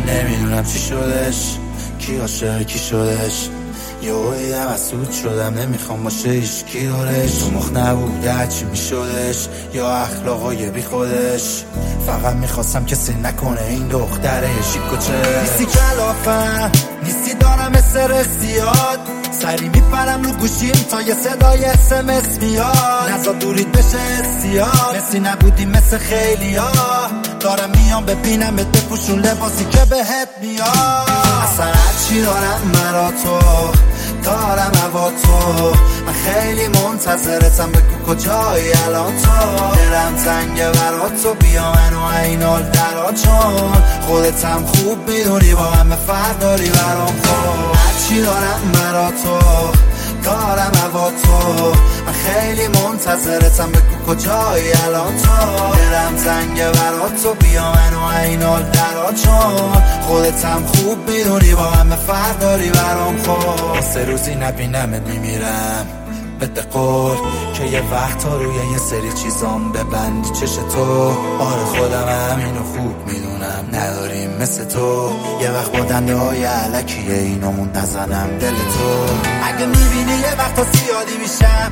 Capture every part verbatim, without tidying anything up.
نمیدونم چی شدش، کی عاشق کی شدش. یهویی حسود شدم نمیخوام باشه هیچ کی دارش. تو مخ نبوده چی میشدش، یا اخلاقای بی خودش. فقط میخواستم کسی نکنه این دختره شیکوچه. نیستی کلافم نیستی دارم استرسیاد، سری میپرم رو گوشیم تا یه صدای اسمس میاد. نزا دورید بشه سیاه، مثلی نبودی مثل خیلی ها. دارم میام ببینمت بپوشون لباسی که بهت میاد. اصلا هرچی دارم مرا تو دارم هوا تو. من خیلی منتظرتم بگو کجایی الان تو. دلم تنگه برا تو بیا منو اینال درا، چون خودتم خوب میدونی با همه فرق داری برام. خب هرچی دارم مرا تو دارم هوا تو. من خیلی منتظرتم بگو کجایی الان تو. دلم تنگه برا تو بیا منو اینال درا، چون خودتم خوب میدونی با همه فرق داری برام. خب سه روزی نبینمت میمیرم بده قول که یه وقت ها روی یه سری چیزام ببندی چش تو. آره خودم همینو خوب میدونم نداریم مثل تو. یه وقت با دنده های علکیه اینامون نزنم دل تو. اگه میبینی یه وقت ها زیادی میشم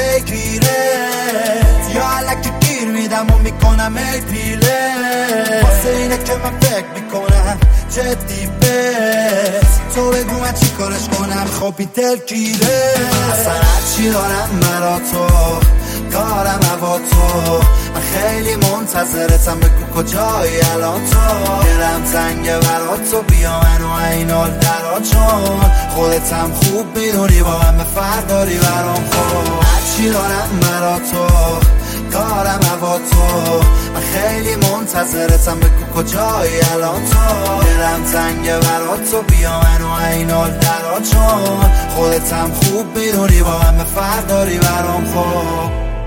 پیگیرت، یا علکی گیر میدم و میکنم ای پیله. واسه اینه که من فکر میکنم جدی بهت. تو بگو من چی کارش کنم خوابی دل گیره. اصلا هرچی دارم مرا تو دارم هوا تو. من خیلی منتظرتم بگو کجایی الان تو. دلم تنگه برا تو بیا منو اینال درا، چون خودتم خوب میدونی با همه فرق داری برام. خب هرچی دارم مرا تو دارم هوا تو. من خیلی منتظرتم بگو کجایی الان تو. دلم تنگه برا تو بیا منو اینال درا، چون خودتم خوب میدونی با همه فرق داری برام. خب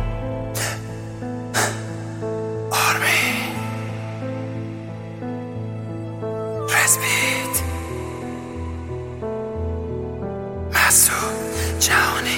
آرمی رزبیت مسعود جهانی.